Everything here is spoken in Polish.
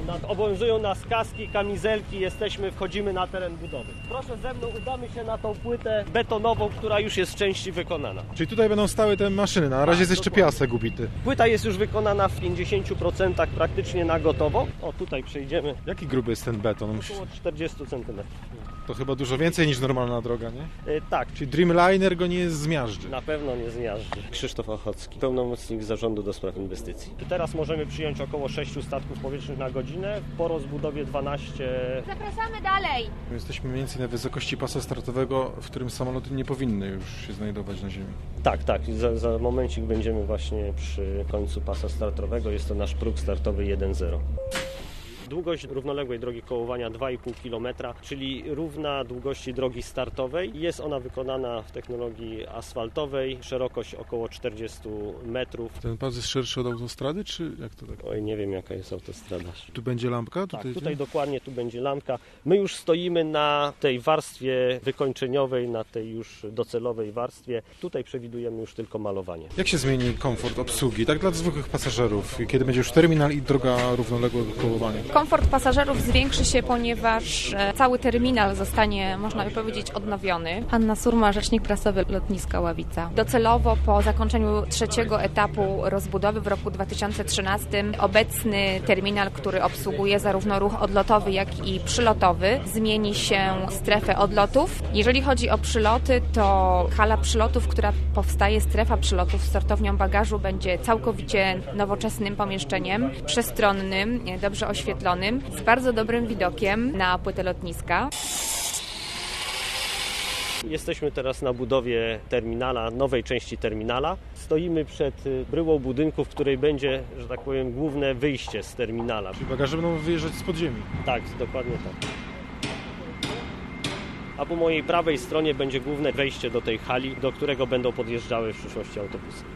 Obowiązują nas kaski, kamizelki, wchodzimy na teren budowy. Proszę ze mną, udamy się na tą płytę betonową, która już jest w części wykonana. Czyli tutaj będą stały te maszyny, na razie jest jeszcze piasek ubity. Płyta jest już wykonana w 50% praktycznie na gotowo. O, tutaj przejdziemy. Jaki gruby jest ten beton? Około 40 cm. To chyba dużo więcej niż normalna droga, nie? Tak. Czyli Dreamliner go nie zmiażdży. Na pewno nie zmiażdży. Krzysztof Ochocki, pełnomocnik Zarządu do Spraw Inwestycji. Teraz możemy przyjąć około 6 statków powietrznych na godzinę, po rozbudowie 12. Zapraszamy dalej! Jesteśmy mniej więcej na wysokości pasa startowego, w którym samoloty nie powinny już się znajdować na ziemi. Tak. Za momencik będziemy właśnie przy końcu pasa startowego. Jest to nasz próg startowy 1.0. Długość równoległej drogi kołowania 2,5 km, czyli równa długości drogi startowej. Jest ona wykonana w technologii asfaltowej, szerokość około 40 metrów. Ten pas jest szerszy od autostrady, czy jak to tak? Oj, nie wiem jaka jest autostrada. Tu będzie lampka? Tutaj dokładnie tu będzie lampka. My już stoimy na tej warstwie wykończeniowej, na tej już docelowej warstwie. Tutaj przewidujemy już tylko malowanie. Jak się zmieni komfort obsługi, tak dla zwykłych pasażerów, kiedy będzie już terminal i droga równoległego kołowania? Komfort pasażerów zwiększy się, ponieważ cały terminal zostanie, można by powiedzieć, odnowiony. Anna Surma, rzecznik prasowy lotniska Ławica. Docelowo po zakończeniu trzeciego etapu rozbudowy w roku 2013 obecny terminal, który obsługuje zarówno ruch odlotowy, jak i przylotowy, zmieni się w strefę odlotów. Jeżeli chodzi o przyloty, to hala przylotów, która powstaje, strefa przylotów z sortownią bagażu, będzie całkowicie nowoczesnym pomieszczeniem, przestronnym, dobrze oświetlonym, z bardzo dobrym widokiem na płytę lotniska. Jesteśmy teraz na budowie terminala, nowej części terminala. Stoimy przed bryłą budynku, w której będzie, że tak powiem, główne wyjście z terminala. Czyli bagaże będą wyjeżdżać z podziemi. Tak, dokładnie tak. A po mojej prawej stronie będzie główne wejście do tej hali, do którego będą podjeżdżały w przyszłości autobusy.